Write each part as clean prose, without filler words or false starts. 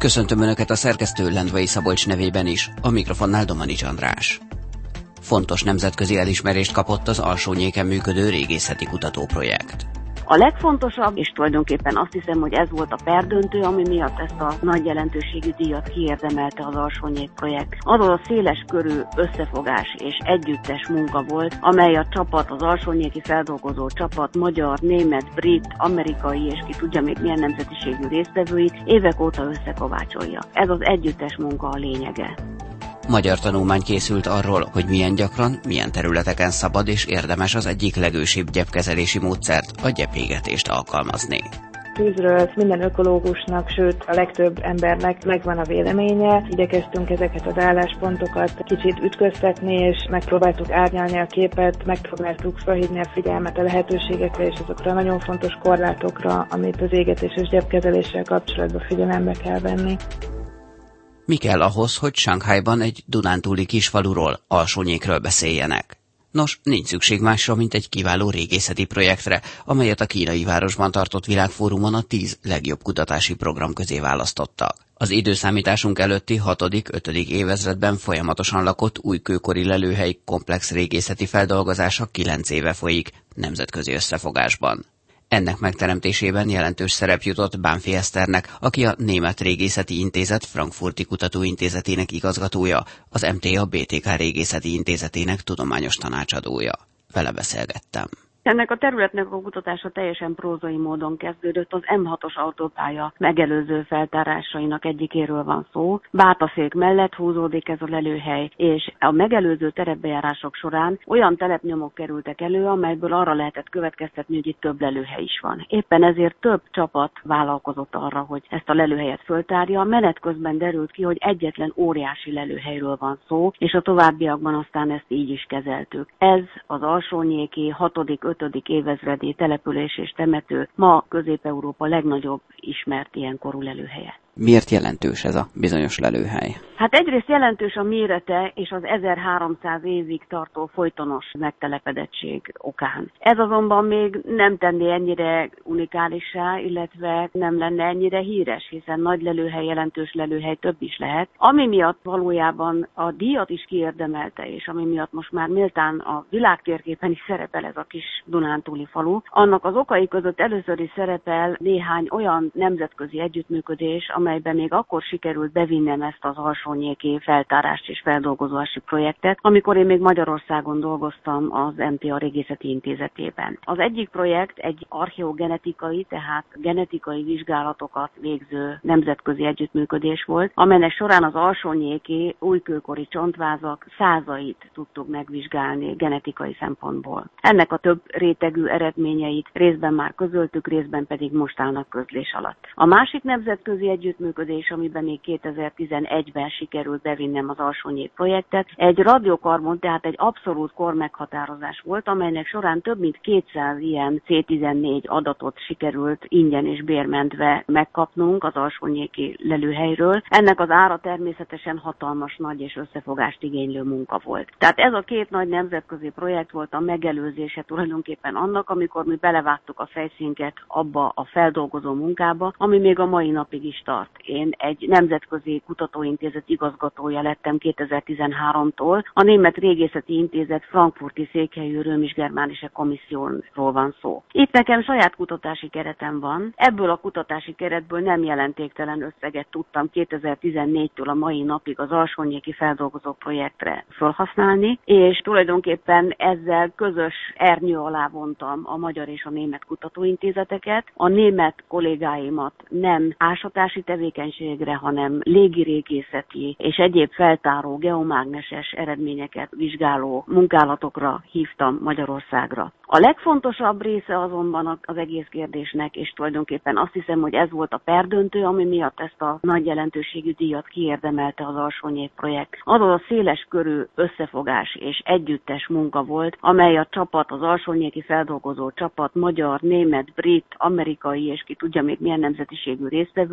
Köszöntöm Önöket a szerkesztő Lendvai Szabolcs nevében is, a mikrofonnál Domanics András. Fontos nemzetközi elismerést kapott az Alsó-Nyéken működő régészeti kutatóprojekt. A legfontosabb, és tulajdonképpen azt hiszem, hogy ez volt a perdöntő, ami miatt ezt a nagy jelentőségű díjat kiérdemelte az Alsó-Nyék projekt. Az a széles körű összefogás és együttes munka volt, amely a csapat, az alsó-nyéki feldolgozó csapat, magyar, német, brit, amerikai és ki tudja még milyen nemzetiségű résztvevőit évek óta összekovácsolja. Ez az együttes munka a lényege. Magyar tanulmány készült arról, hogy milyen gyakran, milyen területeken szabad és érdemes az egyik legősibb gyepkezelési módszert, a gyepégetést alkalmazni. Tűzről minden ökológusnak, sőt a legtöbb embernek megvan a véleménye. Igyekeztünk ezeket az álláspontokat kicsit ütköztetni, és megpróbáltuk árnyalni a képet, megpróbáltuk felhívni a figyelmet a lehetőségekre és azokra a nagyon fontos korlátokra, amit az égetéses gyepkezeléssel kapcsolatban figyelembe kell venni. Mi kell ahhoz, hogy Sanghajban egy dunántúli kisfaluról, Alsó-Nyékről beszéljenek? Nos, nincs szükség másra, mint egy kiváló régészeti projektre, amelyet a kínai városban tartott világfórumon a 10 legjobb kutatási program közé választottak. Az időszámításunk előtti 6.-5. évezredben folyamatosan lakott újkőkori lelőhely komplex régészeti feldolgozása 9 éve folyik nemzetközi összefogásban. Ennek megteremtésében jelentős szerep jutott Bánffy Eszternek, aki a Német Régészeti Intézet Frankfurti Kutatóintézetének igazgatója, az MTA BTK Régészeti Intézetének tudományos tanácsadója. Vele beszélgettem. Ennek a területnek a kutatása teljesen prózai módon kezdődött, az M6-os autópálya megelőző feltárásainak egyikéről van szó. Bátaszék mellett húzódik ez a lelőhely, és a megelőző terepbejárások során olyan telepnyomok kerültek elő, amelyből arra lehetett következtetni, hogy itt több lelőhely is van. Éppen ezért több csapat vállalkozott arra, hogy ezt a lelőhelyet föltárja. Menet közben derült ki, hogy egyetlen óriási lelőhelyről van szó, és a továbbiakban aztán ezt így is kezeltük. Ez az alsó-nyéki 6.-5. évezredi település és temető ma Közép-Európa legnagyobb ismert ilyenkorú lelőhelye. Miért jelentős ez a bizonyos lelőhely? Hát egyrészt jelentős a mérete és az 1300 évig tartó folytonos megtelepedettség okán. Ez azonban még nem tenné ennyire unikálissá, illetve nem lenne ennyire híres, hiszen nagy lelőhely, jelentős lelőhely több is lehet. Ami miatt valójában a díjat is kiérdemelte, és ami miatt most már méltán a világtérképen is szerepel ez a kis dunántúli falu, annak az okai között először is szerepel néhány olyan nemzetközi együttműködés, amelyben még akkor sikerült bevinnem ezt az alsó-nyéki feltárást és feldolgozási projektet, amikor én még Magyarországon dolgoztam az MTA Régészeti Intézetében. Az egyik projekt egy archeogenetikai, tehát genetikai vizsgálatokat végző nemzetközi együttműködés volt, amelynek során az alsó-nyéki újkőkori csontvázak százait tudtuk megvizsgálni genetikai szempontból. Ennek a több rétegű eredményeit részben már közöltük, részben pedig most állnak közlés alatt. A másik nemzetközi együttműködés, amiben még 2011-ben sikerült bevinnem az Alsó-Nyék projektet, egy radiokarbon, tehát egy abszolút kormeghatározás volt, amelynek során több mint 200 ilyen C14 adatot sikerült ingyen és bérmentve megkapnunk az alsó-nyéki lelőhelyről. Ennek az ára természetesen hatalmas, nagy és összefogást igénylő munka volt. Tehát ez a két nagy nemzetközi projekt volt a megelőzése tulajdonképpen annak, amikor mi belevágtuk a fejszínket abba a feldolgozó munkába, ami még a mai napig is tart. Én egy nemzetközi kutatóintézet igazgatója lettem 2013-tól. A Német Régészeti Intézet frankfurti székhelyű Römisch-Germanische Kommissionról van szó. Itt nekem saját kutatási keretem van. Ebből a kutatási keretből nem jelentéktelen összeget tudtam 2014-től a mai napig az alsó-nyéki feldolgozó projektre felhasználni, és tulajdonképpen ezzel közös ernyő alá vontam a magyar és a német kutatóintézeteket. A német kollégáimat nem ásatási tevékenységre, hanem légirégészeti és egyéb feltáró geomágneses eredményeket vizsgáló munkálatokra hívtam Magyarországra. A legfontosabb része azonban az egész kérdésnek, és tulajdonképpen azt hiszem, hogy ez volt a perdöntő, ami miatt ezt a nagy jelentőségű díjat kiérdemelte az Alsó-Nyék projekt. Az a széles körű összefogás és együttes munka volt, amely a csapat, az alsó-nyéki feldolgozó csapat, magyar, német, brit, amerikai és ki tudja még milyen nemzetiségű résztvevőit évek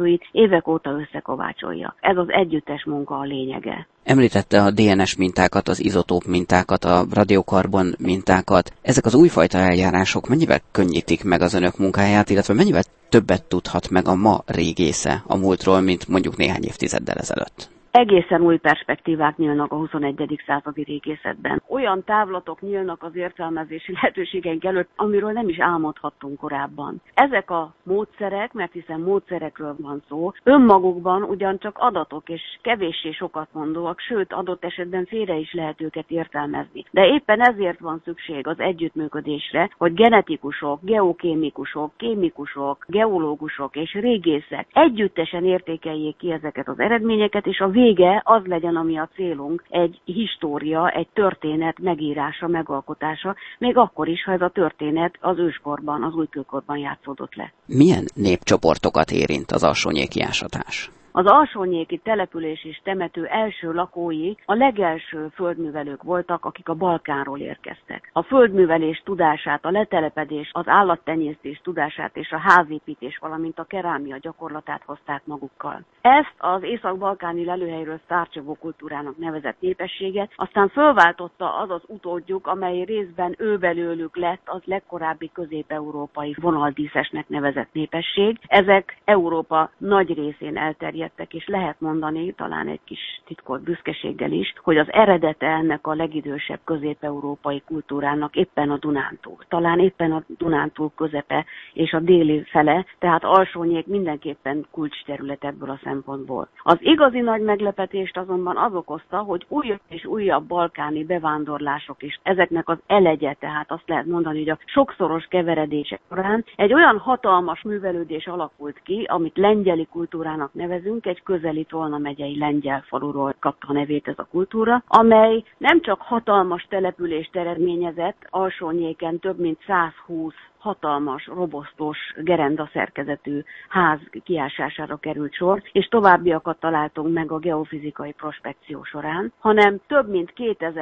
évek óta összekovácsolja. Ez az együttes munka a lényege. Említette a DNS mintákat, az izotóp mintákat, a radiokarbon mintákat. Ezek az újfajta eljárások mennyivel könnyítik meg az önök munkáját, illetve mennyivel többet tudhat meg a ma régésze a múltról, mint mondjuk néhány évtizeddel ezelőtt? Egészen új perspektívák nyílnak a 21. századi régészetben. Olyan távlatok nyílnak az értelmezési lehetőségeink előtt, amiről nem is álmodhattunk korábban. Ezek a módszerek, mert hiszen módszerekről van szó, önmagukban ugyancsak adatok és kevéssé sokat mondóak, sőt adott esetben félre is lehet őket értelmezni. De éppen ezért van szükség az együttműködésre, hogy genetikusok, geokémikusok, kémikusok, geológusok és régészek együttesen értékeljék ki ezeket az eredményeket, és a vége az legyen, ami a célunk, egy história, egy történet megírása, megalkotása, még akkor is, ha ez a történet az őskorban, az újkőkorban játszódott le. Milyen népcsoportokat érint az alsónyéki ásatás? Az alsónyéki település és temető első lakói a legelső földművelők voltak, akik a Balkánról érkeztek. A földművelés tudását, a letelepedés, az állattenyésztés tudását és a házépítés, valamint a kerámia gyakorlatát hozták magukkal. Ezt az észak-balkáni lelőhelyről Szárcsevó kultúrának nevezett népességet aztán fölváltotta az az utódjuk, amely részben ő belőlük lett az legkorábbi közép-európai vonaldíszesnek nevezett népesség. Ezek Európa nagy részén elterjedtek, és lehet mondani, talán egy kis titkolt büszkeséggel is, hogy az eredete ennek a legidősebb közép-európai kultúrának éppen a Dunántúl. Talán éppen a Dunántúl közepe és a déli fele, tehát Alsónyék mindenképpen kulcsterület ebből a szempontból. Az igazi nagy meglepetést azonban az okozta, hogy újabb és újabb balkáni bevándorlások is, ezeknek az elegye, tehát azt lehet mondani, hogy a sokszoros keveredések során egy olyan hatalmas művelődés alakult ki, amit lengyeli kultúrának nevezünk, egy közeli Tolna megyei lengyel faluról kapta a nevét ez a kultúra, amely nem csak hatalmas települést eredményezett, Alsónyéken több mint 120 hatalmas, robosztos, gerendaszerkezetű ház kiásására került sor, és továbbiakat találtunk meg a geofizikai prospekció során, hanem több mint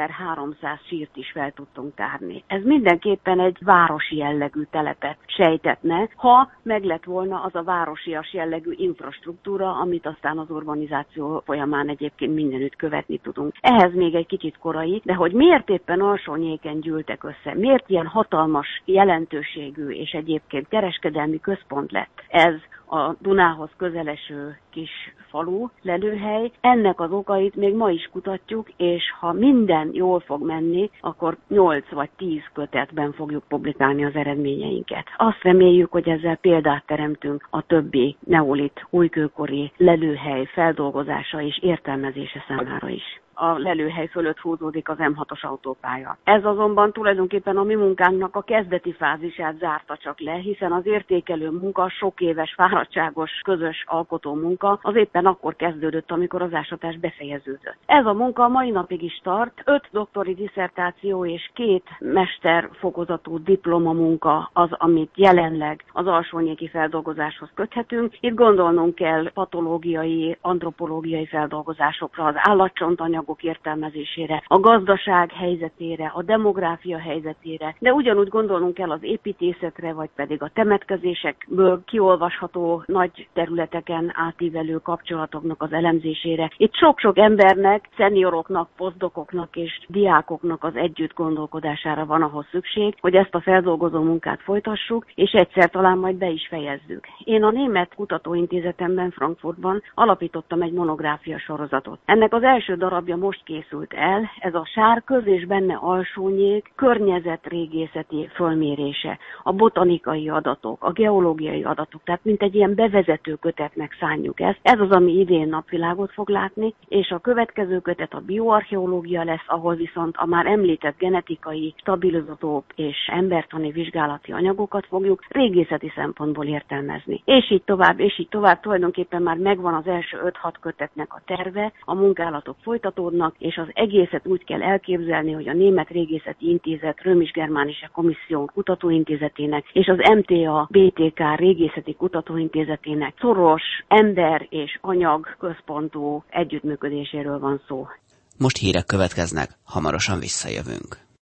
2300 sírt is fel tudtunk tárni. Ez mindenképpen egy városi jellegű telepet sejtetne, ha meg lett volna az a városias jellegű infrastruktúra, amit aztán az urbanizáció folyamán egyébként mindenütt követni tudunk. Ehhez még egy kicsit korai, de hogy miért éppen Alsónyéken gyűltek össze, miért ilyen hatalmas jelentőség és egyébként kereskedelmi központ lett ez a Dunához közeleső kis falu, lelőhely. Ennek az okait még ma is kutatjuk, és ha minden jól fog menni, akkor 8 vagy 10 kötetben fogjuk publikálni az eredményeinket. Azt reméljük, hogy ezzel példát teremtünk a többi neolit, újkőkori lelőhely feldolgozása és értelmezése számára is. A lelőhely fölött húzódik az M6-os autópálya. Ez azonban tulajdonképpen a mi munkánknak a kezdeti fázisát zárta csak le, hiszen az értékelő munka, sok éves fáradtságos közös alkotó munka az éppen akkor kezdődött, amikor az ásatás befejeződött. Ez a munka a mai napig is tart, 5 doktori disszertáció és 2 mesterfokozatú diplomamunka az, amit jelenleg az alsónyéki feldolgozáshoz köthetünk. Itt gondolnunk kell patológiai, antropológiai feldolgozásokra, az állatcsontanyag értelmezésére, a gazdaság helyzetére, a demográfia helyzetére, de ugyanúgy gondolnunk kell az építészetre, vagy pedig a temetkezésekből kiolvasható nagy területeken átívelő kapcsolatoknak az elemzésére. Itt sok-sok embernek, szenioroknak, posztdokoknak és diákoknak az együtt gondolkodására van ahhoz szükség, hogy ezt a feldolgozó munkát folytassuk, és egyszer talán majd be is fejezzük. Én a Német Kutatóintézetemben, Frankfurtban alapítottam egy monográfia sorozatot. Ennek az első darabja most készült el, ez a Sárköz és benne Alsónyék környezetrégészeti fölmérése, a botanikai adatok, a geológiai adatok, tehát mint egy ilyen bevezető kötetnek szánjuk ezt. Ez az, ami idén napvilágot fog látni, és a következő kötet a bioarcheológia lesz, ahol viszont a már említett genetikai, stabilizatóp és embertani vizsgálati anyagokat fogjuk régészeti szempontból értelmezni. És így tovább, tulajdonképpen már megvan az első 5-6 kötetnek a terve, a munkálatok folytatódnak, és az egészet úgy kell elképzelni, hogy a Német Régészeti Intézet Römisch-Germanische Kommission kutatóintézetének és az MTA BTK Régészeti Kutatóintézetének szoros ember és anyag központú együttműködéséről van szó. Most hírek következnek, hamarosan visszajövünk.